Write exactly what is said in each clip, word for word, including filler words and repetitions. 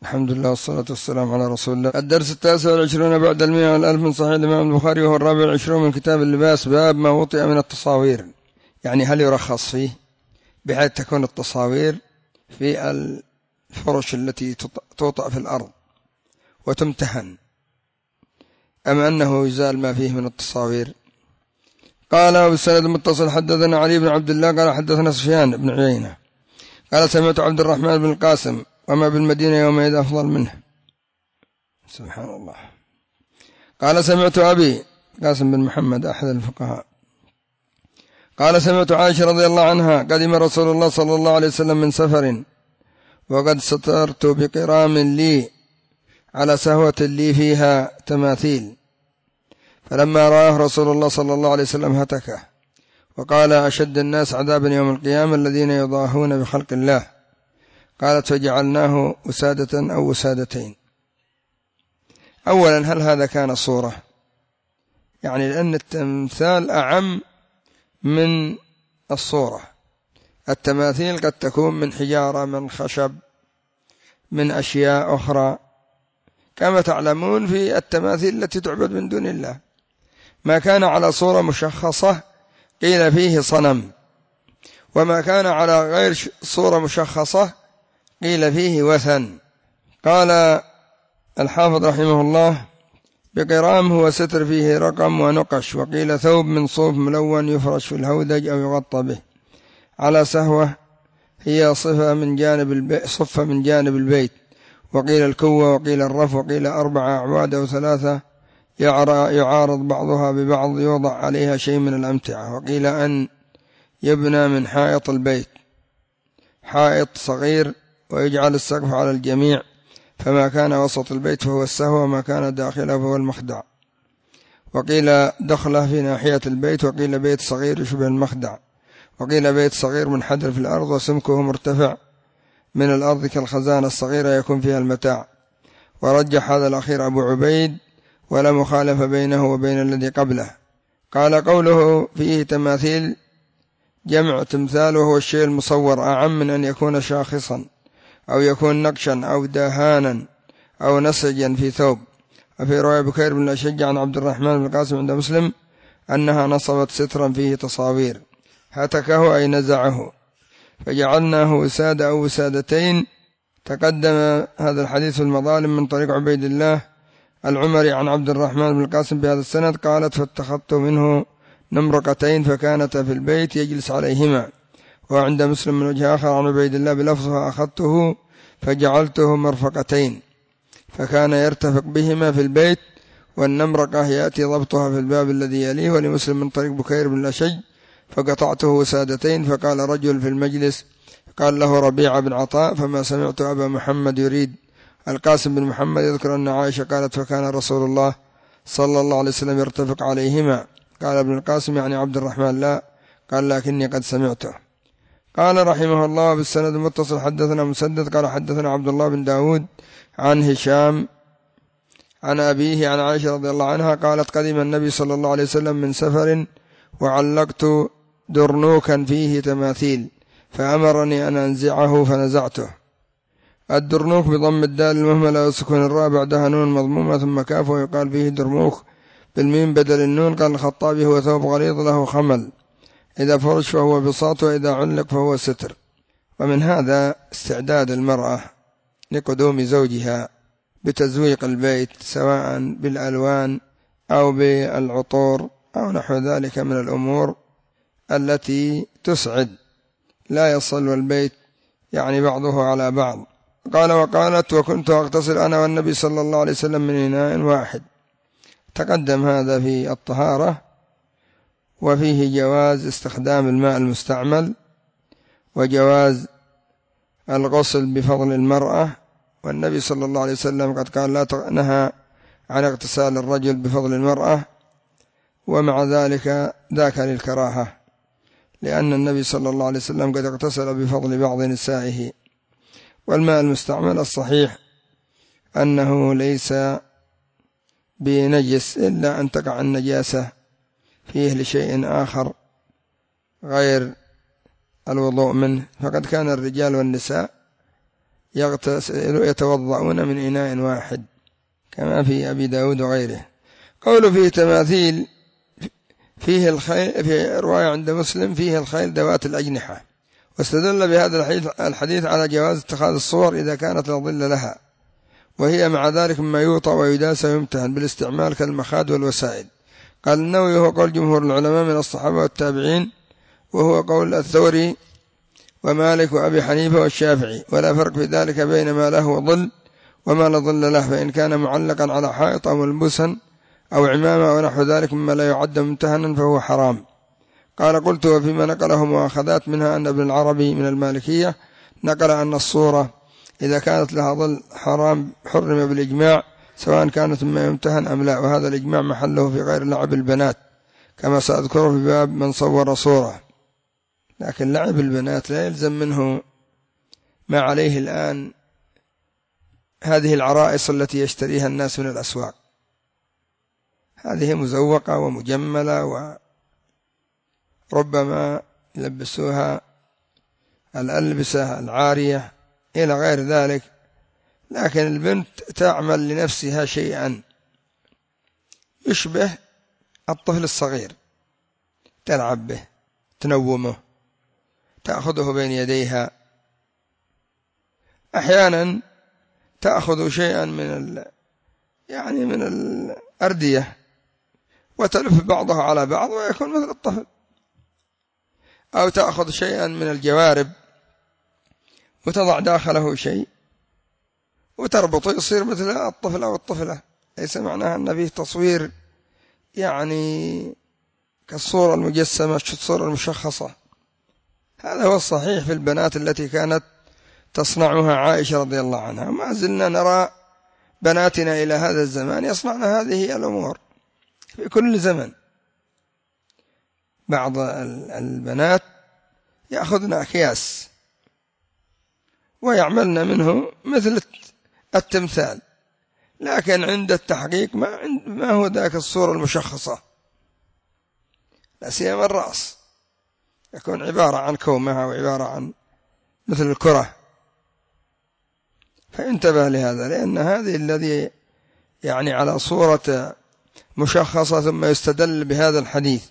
الحمد لله والصلاة والسلام على رسول الله. الدرس التاسع والعشرون بعد المئة والألف من صحيح الإمام البخاري، وهو الرابع والعشرون من كتاب اللباس. باب ما وطئ من التصاوير، يعني هل يرخص فيه بحيث تكون التصاوير في الفرش التي توطأ في الأرض وتمتهن، أم أنه يزال ما فيه من التصاوير؟ قال بالسند المتصل حدثنا علي بن عبد الله قال حدثنا سفيان بن عيينة قال سمعت عبد الرحمن بن القاسم وما بالمدينة يومئذ أفضل منه. سبحان الله. قال سمعت أبي قاسم بن محمد أحد الفقهاء قال سمعت عائشة رضي الله عنها قدم رسول الله صلى الله عليه وسلم من سفر وقد سترت بقرام لي على سهوة لي فيها تماثيل، فلما رآه رسول الله صلى الله عليه وسلم هتكه وقال أشد الناس عذابا يوم القيامة الذين يضاهون بخلق الله. قالت فجعلناه وسادة أو وسادتين. أولا، هل هذا كان صورة؟ يعني لأن التمثال أعم من الصورة. التماثيل قد تكون من حجارة، من خشب، من أشياء أخرى، كما تعلمون في التماثيل التي تعبد من دون الله. ما كان على صورة مشخصة قيل فيه صنم، وما كان على غير صورة مشخصة قيل فيه وثن. قال الحافظ رحمه الله بقرام هو ستر فيه رقم ونقش، وقيل ثوب من صوف ملون يفرش في الهودج أو يغطى به. على سهوة هي صفة من جانب البيت صفة من جانب البيت، وقيل الكوة، وقيل الرف، وقيل أربعة أعواد أو ثلاثة يعارض بعضها ببعض يوضع عليها شيء من الأمتعة. وقيل أن يبنى من حائط البيت حائط صغير ويجعل السقف على الجميع، فما كان وسط البيت فهو السهو، وما كان داخله فهو المخدع. وقيل دخله في ناحية البيت، وقيل بيت صغير يشبه المخدع، وقيل بيت صغير منحدر في الأرض وسمكه مرتفع من الأرض كالخزانة الصغيرة يكون فيها المتاع. ورجح هذا الأخير أبو عبيد، ولا مخالف بينه وبين الذي قبله. قال قوله فيه تماثيل جمع تمثال، وهو الشيء المصور، أعم من أن يكون شاخصا أو يكون نقشا أو دهانا أو نسجا في ثوب. وفي رواية بكير بن الأشج عن عبد الرحمن بن القاسم عند مسلم أنها نصبت سترا فيه تصاوير، هتكه أي نزعه، فجعلناه وسادة أو وسادتين. تقدم هذا الحديث في المظالم من طريق عبيد الله العمري عن عبد الرحمن بن القاسم بهذا السند. قالت فاتخذت منه نمرقتين فكانتا في البيت يجلس عليهما. وعند مسلم من وجه آخر عن عبيد الله بلفظه أخذته فجعلته مرفقتين، فكان يرتفق بهما في البيت، والنمرقة يأتي ضبطها في الباب الذي يليه. ولمسلم من طريق بكير بن الأشج فقطعته وسادتين. فقال رجل في المجلس قال له ربيعة بن عطاء فما سمعت أبا محمد يريد القاسم بن محمد يذكر أن عائشة قالت فكان رسول الله صلى الله عليه وسلم يرتفق عليهما. قال ابن القاسم يعني عبد الرحمن لا، قال لكني قد سمعته. قال رحمه الله بالسند المتصل حدثنا مسدد قال حدثنا عبد الله بن داود عن هشام عن أبيه عن عائشة رضي الله عنها قالت قدم النبي صلى الله عليه وسلم من سفر وعلقت درنوكا فيه تماثيل فأمرني أن أنزعه فنزعته. الدرنوك بضم الدال المهملة وسكون الراء بعدها نون مضمومة ثم كاف، ويقال فيه درموك بالميم بدل النون. قال الخطابي هو ثوب غليظ له خمل، إذا فرش فهو بساط، وإذا علق فهو ستر. ومن هذا استعداد المرأة لقدوم زوجها بتزويق البيت سواء بالألوان أو بالعطور أو نحو ذلك من الأمور التي تسعد، لا يصل البيت يعني بعضه على بعض. قال وقالت وكنت أغتسل أنا والنبي صلى الله عليه وسلم من إناء واحد. تقدم هذا في الطهارة، وفيه جواز استخدام الماء المستعمل وجواز الغسل بفضل المرأة. والنبي صلى الله عليه وسلم قد قال لا نهى عن اغتسال الرجل بفضل المرأة، ومع ذلك ذاك للكراهة، لأن النبي صلى الله عليه وسلم قد اغتسل بفضل بعض نسائه. والماء المستعمل الصحيح أنه ليس بنجس إلا أن تقع النجاسة فيه لشيء آخر غير الوضوء منه. فقد كان الرجال والنساء يتوضؤون من إناء واحد كما في أبي داود وغيره. قول فيه تماثيل فيه الخيل، في رواية عند مسلم فيه الخيل ذوات الأجنحة، واستدل بهذا الحديث على جواز اتخاذ الصور إذا كانت لا ظل لها، وهي مع ذلك مما يوطأ ويداس ويمتهن بالاستعمال كالمخاد والوسائد. قال النووي هو قول جمهور العلماء من الصحابة والتابعين، وهو قول الثوري ومالك وأبي حنيفة والشافعي، ولا فرق في ذلك بين ما له ظل وما لا ظل له، فإن كان معلقا على حائط أو ملبوسا أو عمامة ونحو ذلك مما لا يعد ممتهنا فهو حرام. قال قلت وفيما نقله مؤاخذات منها أن ابن العربي من المالكية نقل أن الصورة إذا كانت لها ظل حرام حرم بالإجماع سواء كانت مما يمتهن أم لا، وهذا الإجماع محله في غير لعب البنات كما سأذكره في باب من صور صورة. لكن لعب البنات لا يلزم منه ما عليه الآن هذه العرائس التي يشتريها الناس من الأسواق، هذه مزوقة ومجملة وربما يلبسوها الألبسة العارية إلى غير ذلك، لكن البنت تعمل لنفسها شيئا يشبه الطفل الصغير، تلعب به، تنومه، تأخذه بين يديها، أحيانا تأخذ شيئا من ال يعني من الأردية وتلف بعضها على بعض ويكون مثل الطفل، أو تأخذ شيئا من الجوارب وتضع داخله شيء وتربطه يصير مثل الطفل أو الطفلة. ليس معناها أن فيه تصوير يعني كالصورة المجسمة الصورة المشخصة. هذا هو الصحيح في البنات التي كانت تصنعها عائشة رضي الله عنها. ما زلنا نرى بناتنا إلى هذا الزمان يصنعن هذه الأمور في كل زمن. بعض البنات يأخذن أكياس ويعملن منه مثل التمثال، لكن عند التحقيق ما, ما هو ذاك الصورة المشخصة، لا سيما الرأس يكون عبارة عن كومها وعبارة عن مثل الكرة. فانتبه لهذا، لأن هذه الذي يعني على صورة مشخصة ثم يستدل بهذا الحديث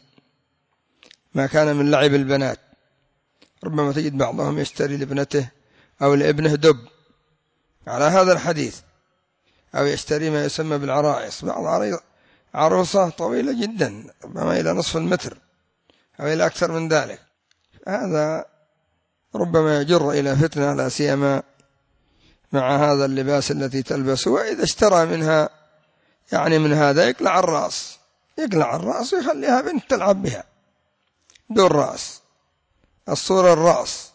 ما كان من لعب البنات. ربما تجد بعضهم يشتري لابنته أو لابنه دب على هذا الحديث، أو يشتري ما يسمى بالعرائس، بعض عروسة طويلة جدا ربما إلى نصف المتر أو إلى أكثر من ذلك. هذا ربما يجر إلى فتنة، لا سيما مع هذا اللباس التي تلبسه. وإذا اشترى منها يعني من هذا يقلع الرأس، يقلع الرأس ويخليها بنت تلعب بها دون رأس، الصورة الرأس،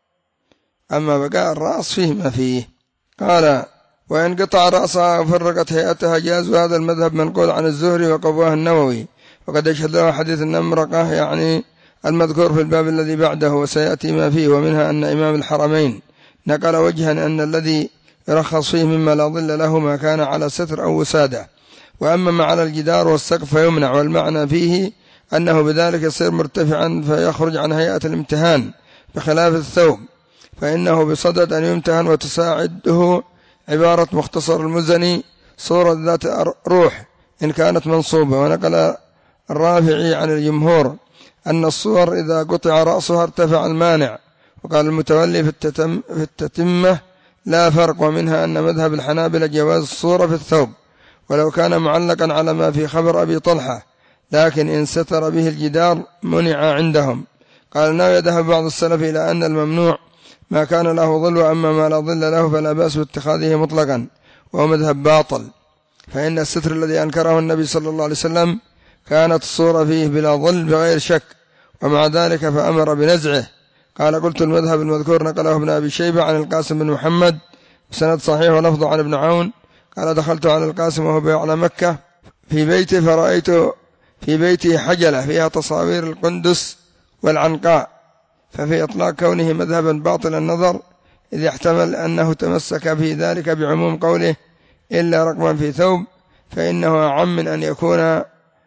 أما بقاء الرأس فيه ما فيه. قال وإن قطع رأسها وفرقت هيئتها جاز، وهذا المذهب منقول عن الزهري وقواه النووي، وقد يشهد له حديث النمرقة يعني المذكور في الباب الذي بعده وسيأتي ما فيه. ومنها أن إمام الحرمين نقل وجها أن الذي يرخص فيه مما لا ظل له ما كان على ستر أو وسادة، وأما ما على الجدار والسقف فيمنع، والمعنى فيه أنه بذلك يصير مرتفعا فيخرج عن هيئة الامتهان، بخلاف الثوب فإنه بصدد أن يمتهن. وتساعده عبارة مختصر المزني صورة ذات روح إن كانت منصوبة. ونقل الرافعي عن الجمهور أن الصور إذا قطع رأسها ارتفع المانع. وقال المتولي في, التتم في التتمة لا فرق، ومنها أن مذهب الحنابلة جواز الصورة في الثوب ولو كان معلقا على ما في خبر أبي طلحة، لكن إن ستر به الجدار منع عندهم. قال النووي يذهب بعض السلف إلى أن الممنوع ما كان له ظل، وأما ما لا ظل له فلا بأس باتخاذه مطلقا، وهو مذهب باطل، فإن الستر الذي أنكره النبي صلى الله عليه وسلم كانت الصورة فيه بلا ظل بغير شك، ومع ذلك فأمر بنزعه. قال قلت المذهب المذكور نقله ابن أبي شيبة عن القاسم بن محمد بسند صحيح ولفظه عن ابن عون قال دخلت على القاسم وهو على مكة في بيته، فرأيت في بيته حجلة فيها تصاوير القندس والعنقاء، ففي إطلاق كونه مذهبا باطل النظر، إذ يحتمل أنه تمسك في ذلك بعموم قوله إلا رقما في ثوب، فإنه أعم من أن يكون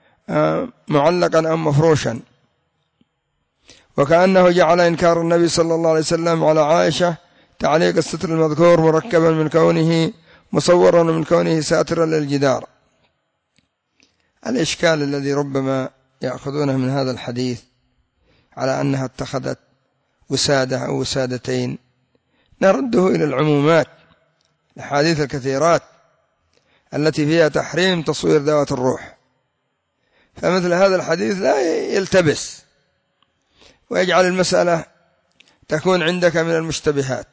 معلقا أو مفروشا. وكأنه جعل إنكار النبي صلى الله عليه وسلم على عائشة تعليق الستر المذكور مركبا من كونه مصورا ومن كونه ساترا للجدار. الإشكال الذي ربما يأخذونه من هذا الحديث على أنها اتخذت وسادة أو وسادتين، نرده إلى العمومات، الحديث الكثيرات التي فيها تحريم تصوير ذوات الروح، فمثل هذا الحديث لا يلتبس ويجعل المسألة تكون عندك من المشتبهات.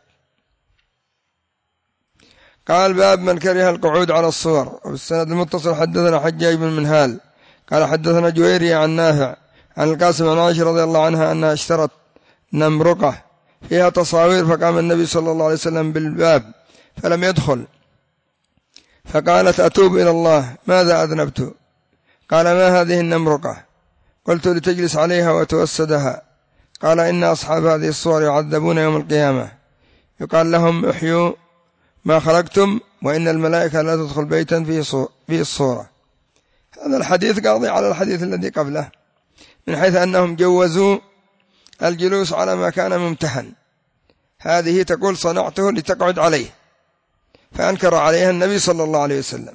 قال باب من كره القعود على الصور. وبالسند المتصل حدثنا حجاج بن منهال قال حدثنا جويري عن نافع عن القاسم عن عائشة رضي الله عنها أنها اشترت نمرقة فيها تصاوير، فقام النبي صلى الله عليه وسلم بالباب فلم يدخل، فقالت أتوب إلى الله ماذا أذنبت؟ قال ما هذه النمرقة؟ قلت لتجلس عليها وتوسدها. قال إن أصحاب هذه الصور يعذبون يوم القيامة، يقال لهم احيوا ما خلقتم، وإن الملائكة لا تدخل بيتا فيه الصورة. هذا الحديث قاضي على الحديث الذي قبله من حيث أنهم جوزوا الجلوس على ما كان ممتحن، هذه تقول صنعته لتقعد عليه، فأنكر عليها النبي صلى الله عليه وسلم.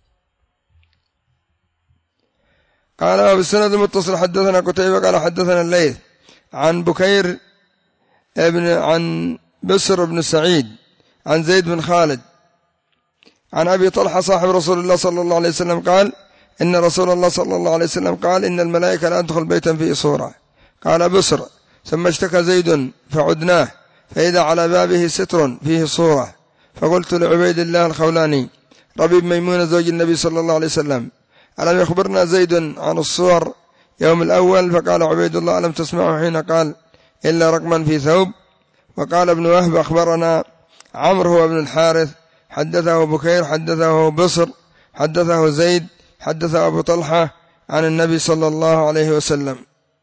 قال بالسند المتصل حدثنا قتيبة قال حدثنا الليث عن بكير ابن عن بسر بن سعيد عن زيد بن خالد عن أبي طلحة صاحب رسول الله صلى الله عليه وسلم قال إن رسول الله صلى الله عليه وسلم قال إن الملائكة لا تدخل بيتا فيه صورة. قال بسر ثم اشتكى زيد فعدناه فإذا على بابه ستر فيه صورة، فقلت لعبيد الله الخولاني ربيب ميمونة زوج النبي صلى الله عليه وسلم ألم يخبرنا زيد عن الصور يوم الأول؟ فقال عبيد الله ألم تسمعه حين قال إلا رقما في ثوب. وقال ابن وهب أخبرنا عمرو هو ابن الحارث حدثه بكير حدثه بصر حدثه زيد حدثه أبو طلحة عن النبي صلى الله عليه وسلم.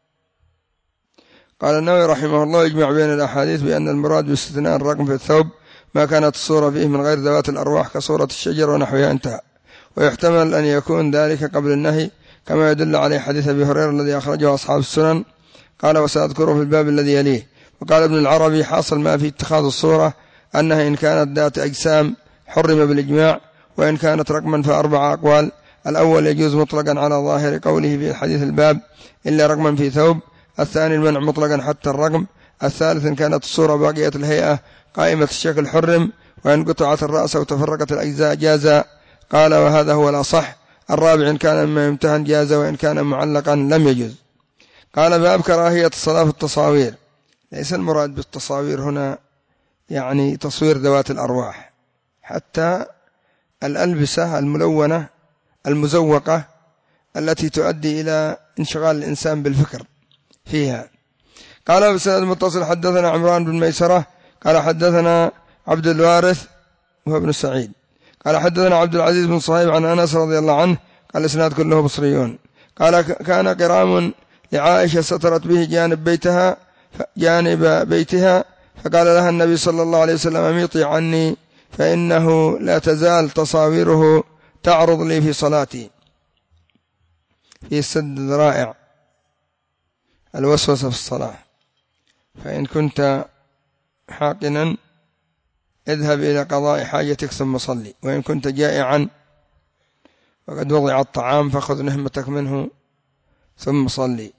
قال النووي رحمه الله يجمع بين الأحاديث بأن المراد باستثناء الرقم في الثوب ما كانت الصورة فيه من غير ذوات الأرواح كصورة الشجر ونحوها انتهى، ويحتمل أن يكون ذلك قبل النهي كما يدل عليه حديث أبي هريرة الذي أخرجه أصحاب السنن. قال وسأذكره في الباب الذي يليه. وقال ابن العربي حاصل ما في اتخاذ الصورة أنها إن كانت ذات أجسام حرم بالإجماع، وإن كانت رقما فأربع أقوال. الأول يجوز مطلقا على ظاهر قوله في حديث الباب إلا رقما في ثوب. الثاني المنع مطلقا حتى الرقم. الثالث إن كانت الصورة باقية الهيئة قائمة الشكل حرم، وإن قطعت الرأس وتفرقت الأجزاء جاز. قال وهذا هو الأصح. الرابع إن كان مما يمتهن جاز، وإن كان معلقا لم يجوز. قال باب كراهية الصلاة في التصاوير. ليس المراد بالتصاوير هنا يعني تصوير ذوات الأرواح، حتى الألبسة الملونة المزوقة التي تؤدي إلى انشغال الإنسان بالفكر فيها. قال بسند المتصل حدثنا عمران بن ميسرة قال حدثنا عبد الوارث وهو ابن سعيد قال حدثنا عبد العزيز بن صهيب عن أنس رضي الله عنه قال الإسناد كله بصريون. قال كان قرام لعائشة سترت به جانب بيتها جانب بيتها، فقال لها النبي صلى الله عليه وسلم أميطي عني فإنه لا تزال تصاويره تعرض لي في صلاتي. في السد رائع الوسوسة في الصلاة، فإن كنت حاقنا اذهب إلى قضاء حاجتك ثم صلي، وإن كنت جائعا وقد وضع الطعام فخذ نهمتك منه ثم صلي.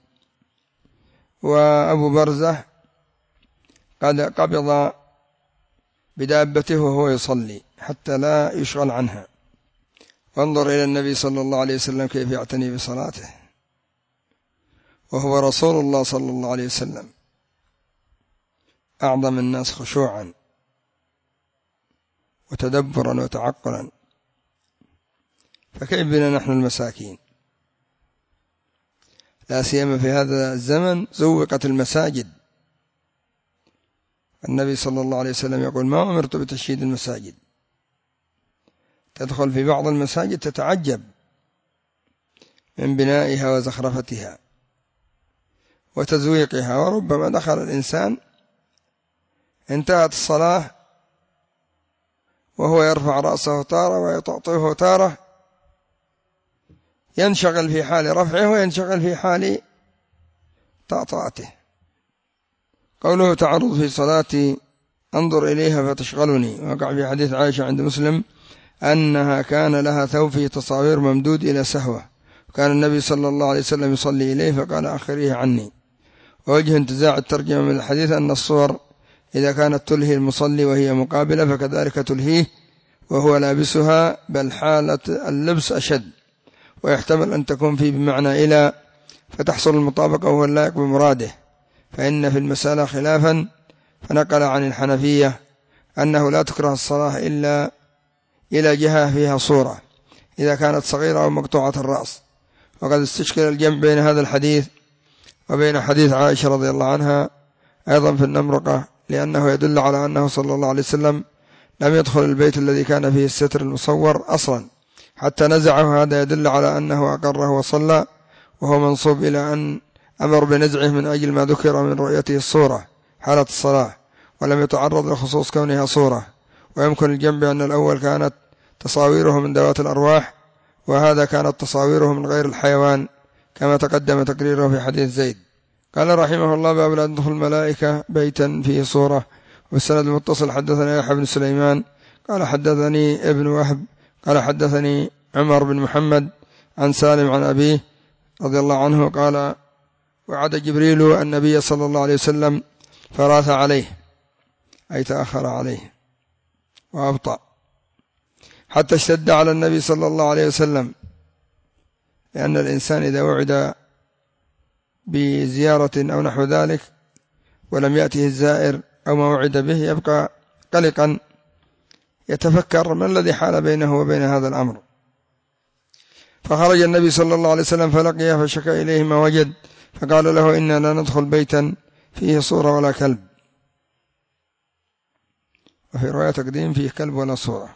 وأبو برزة قد قبض بدابته وهو يصلي حتى لا يشغل عنها. وانظر إلى النبي صلى الله عليه وسلم كيف يعتني بصلاته، وهو رسول الله صلى الله عليه وسلم أعظم الناس خشوعا وتدبرا وتعقلا، فكيف بنا نحن المساكين؟ لا سيما في هذا الزمن زوقت المساجد. النبي صلى الله عليه وسلم يقول ما أمرت بتشييد المساجد. تدخل في بعض المساجد تتعجب من بنائها وزخرفتها وتزويقها، وربما دخل الإنسان انتهت الصلاة وهو يرفع رأسه تارة ويطأطئه تارة، ينشغل في حال رفعه وينشغل في حال طأطأته. قوله تعرض في صلاتي أنظر إليها فتشغلني. وقع في حديث عائشة عند مسلم أنها كان لها ثوب فيه تصاوير ممدود إلى سهوة، وكان النبي صلى الله عليه وسلم يصلي إليه فقال أخريه عني. ووجه انتزاع الترجمة من الحديث أن الصور إذا كانت تلهي المصلي وهي مقابلة فكذلك تلهيه وهو لابسها، بل حالة اللبس أشد، ويحتمل أن تكون فيه بمعنى إلى فتحصل المطابقة وهو اللائق بمراده، فإن في المسألة خلافا، فنقل عن الحنفية أنه لا تكره الصلاة إلا إلى جهة فيها صورة إذا كانت صغيرة أو مقطوعة الرأس. وقد استشكل الجمع بين هذا الحديث وبين حديث عائشة رضي الله عنها أيضا في النمرقة، لأنه يدل على أنه صلى الله عليه وسلم لم يدخل البيت الذي كان فيه الستر المصور أصلا حتى نزعه. هذا يدل على أنه أقره وصلى، وهو منصوب إلى أن أمر بنزعه من أجل ما ذكر من رؤيته الصورة حالة الصلاة، ولم يتعرض لخصوص كونها صورة. ويمكن الجمع بأن الأول كانت تصاويره من ذوات الأرواح، وهذا كانت تصاويره من غير الحيوان كما تقدم تقريره في حديث زيد. قال رحمه الله: باب لا تدخل الملائكة بيتا فيه صورة. والسند المتصل حدثنا يحيى بن سليمان قال حدثني ابن وهب قال حدثني عمر بن محمد عن سالم عن أبيه رضي الله عنه قال: وعد جبريل النبي صلى الله عليه وسلم فراث عليه، أي تأخر عليه وأبطأ، حتى اشتد على النبي صلى الله عليه وسلم، لأن الإنسان إذا وعد بزيارة أو نحو ذلك ولم يأته الزائر أو ما وعد به يبقى قلقا يتفكر ما الذي حال بينه وبين هذا الأمر. فخرج النبي صلى الله عليه وسلم فلقيه فشكى إليه ما وجد، فقال له: إنا لا ندخل بيتا فيه صورة ولا كلب، وفي رواية تقديم فيه كلب ولا صورة.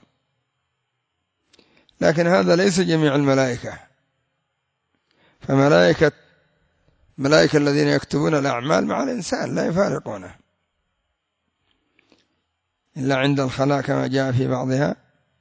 لكن هذا ليس جميع الملائكة، فملائكة ملائكة الذين يكتبون الأعمال مع الإنسان لا يفارقونه إلا عند الخلاء كما جاء في بعضها،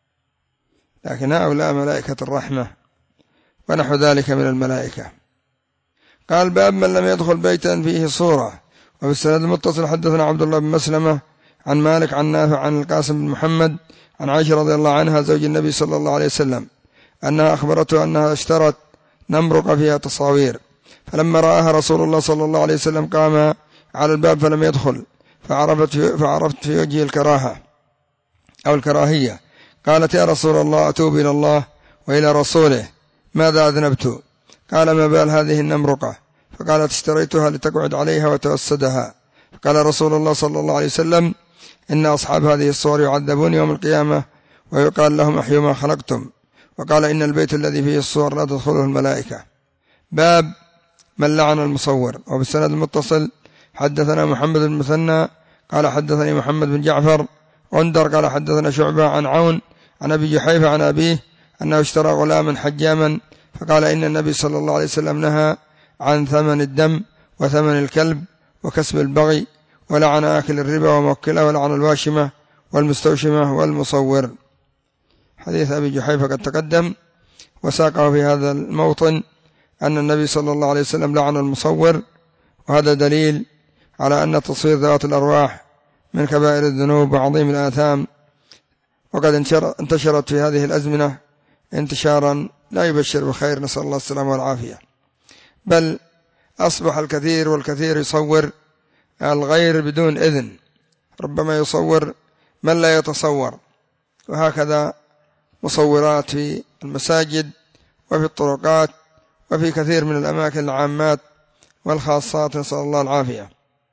لكن هؤلاء ملائكة الرحمة ونحو ذلك من الملائكة. قال: باب من لم يدخل بيتا فيه صورة. وفي السند المتصل حدثنا عبد الله بن مسلمة عن مالك عن نافع عن القاسم بن محمد عن عائشة رضي الله عنها زوج النبي صلى الله عليه وسلم أنها أخبرته أنها اشترت نمرق فيها تصاوير، فلما رآها رسول الله صلى الله عليه وسلم قام على الباب فلم يدخل، فعرفت في, فعرفت في وجهه الكراهة أو الكراهية. قالت: يا رسول الله، أتوب إلى الله وإلى رسوله، ماذا أذنبت؟ قال: ما بال هذه النمرقة؟ فقالت: اشتريتها لتقعد عليها وتوسدها. فقال رسول الله صلى الله عليه وسلم: إن أصحاب هذه الصور يعذبون يوم القيامة ويقال لهم: أحيوا ما خلقتم. وقال: إن البيت الذي فيه الصور لا تدخله الملائكة. باب من لعن المصور. وبالسند المتصل حدثنا محمد بن مثنى قال حدثني محمد بن جعفر غندر قال حدثنا شعبة عن عون عن أبي جحيفة عن أبيه أنه اشترى غلاما حجاما، فقال: إن النبي صلى الله عليه وسلم نهى عن ثمن الدم وثمن الكلب وكسب البغي، ولعن آكل الربا وموكله، ولعن الواشمة والمستوشمة والمصور. حديث أبي جحيفة قد تقدم، وساقه في هذا الموطن أن النبي صلى الله عليه وسلم لعن المصور، وهذا دليل على أن تصوير ذوات الأرواح من كبائر الذنوب وعظيم الآثام، وقد انتشرت في هذه الأزمنة انتشارا لا يبشر بخير، نسأل الله السلامة والعافية. بل أصبح الكثير والكثير يصور الغير بدون إذن، ربما يصور من لا يتصور، وهكذا مصورات في المساجد وفي الطرقات وفي كثير من الأماكن العامات والخاصات، نسأل الله العافية.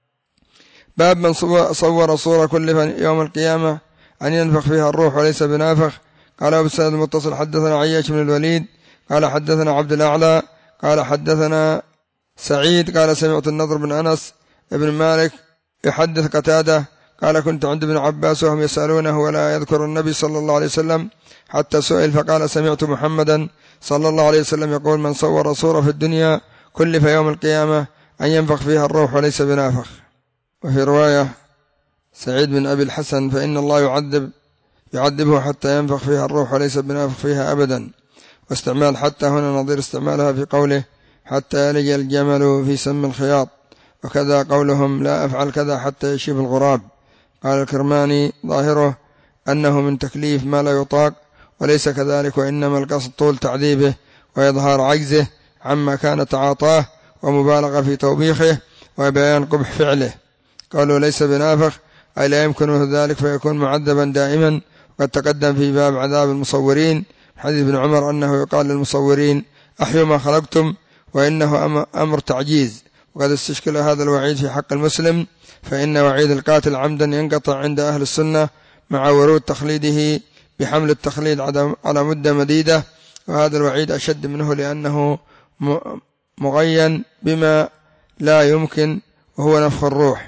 باب من صور صورة كلف يوم القيامة أن ينفخ فيها الروح وليس بنافخ. قال أبو السند المتصل حدثنا عياش بن الوليد قال حدثنا عبد الأعلى قال حدثنا سعيد قال سمعت النضر بن أنس ابن مالك يحدث قتادة قال: كنت عند ابن عباس وهم يسألونه ولا يذكر النبي صلى الله عليه وسلم حتى سئل، فقال: سمعت محمدا صلى الله عليه وسلم يقول: من صور صورة في الدنيا كلف يوم القيامة أن ينفخ فيها الروح وليس بنافخ. وفي رواية سعيد بن أبي الحسن: فإن الله يعذب يعذبه حتى ينفخ فيها الروح وليس بنافخ فيها أبدا. واستعمال حتى هنا نظير استعمالها في قوله: حتى يلج الجمل في سم الخياط. وكذا قولهم: لا أفعل كذا حتى يشيب الغراب، قال الكرماني ظاهره أنه من تكليف ما لا يطاق، وليس كذلك، وإنما القصد طول تعذيبه وإظهار عجزه عما كان تعاطاه ومبالغة في توبيخه وبيان قبح فعله. قالوا ليس بنافخ أي لا يمكنه ذلك فيكون معذبا دائما. وقد تقدم في باب عذاب المصورين حديث ابن عمر أنه يقال للمصورين أحيوا ما خلقتم، وإنه أمر تعجيز. وقد استشكل هذا الوعيد في حق المسلم، فإن وعيد القاتل عمدا ينقطع عند أهل السنة مع ورود تخليده بحمل التخليد على مدة مديدة، وهذا الوعيد أشد منه لأنه مغين بما لا يمكن وهو نفخ الروح،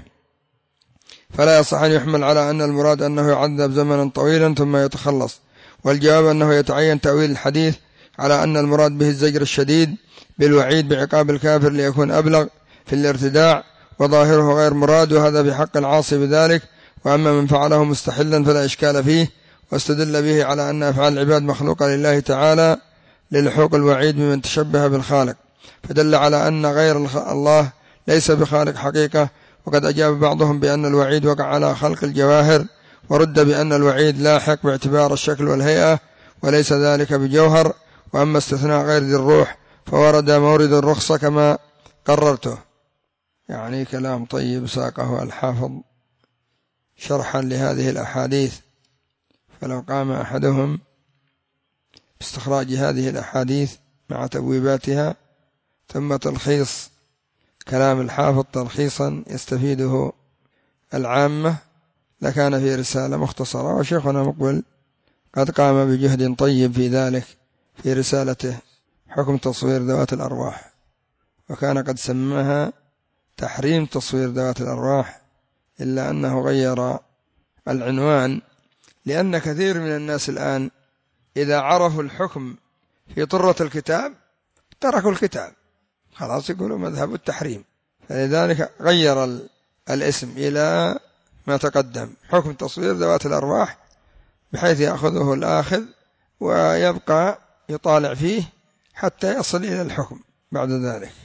فلا يصح أن يحمل على أن المراد أنه يعذب زمنا طويلا ثم يتخلص. والجواب أنه يتعين تأويل الحديث على أن المراد به الزجر الشديد بالوعيد بعقاب الكافر ليكون أبلغ في الارتداع، وظاهره غير مراد، وهذا بحق العاصي بذلك. وأما من فعله مستحلا فلا إشكال فيه، واستدل به على أن أفعال العباد مخلوقة لله تعالى للحوق الوعيد بمن تشبه بالخالق، فدل على أن غير الله ليس بخالق حقيقة. وقد أجاب بعضهم بأن الوعيد وقع على خلق الجواهر، ورد بأن الوعيد لاحق باعتبار الشكل والهيئة وليس ذلك بجوهر. وأما استثناء غير ذي الروح فورد مورد الرخصة كما قررته. يعني كلام طيب ساقه الحافظ شرحا لهذه الأحاديث، فلو قام أحدهم باستخراج هذه الأحاديث مع تبويباتها ثم تلخيص كلام الحافظ تلخيصا يستفيده العامة لكان في رسالة مختصرة. وشيخنا مقبل قد قام بجهد طيب في ذلك في رسالته حكم تصوير ذوات الأرواح، وكان قد سماها تحريم تصوير ذوات الأرواح، إلا أنه غير العنوان، لأن كثير من الناس الآن إذا عرفوا الحكم في طرة الكتاب تركوا الكتاب، خلاص يقولوا مذهب التحريم، فلذلك غير الاسم إلى ما تقدم حكم تصوير ذوات الأرواح، بحيث يأخذه الآخذ ويبقى يطالع فيه حتى يصل إلى الحكم بعد ذلك.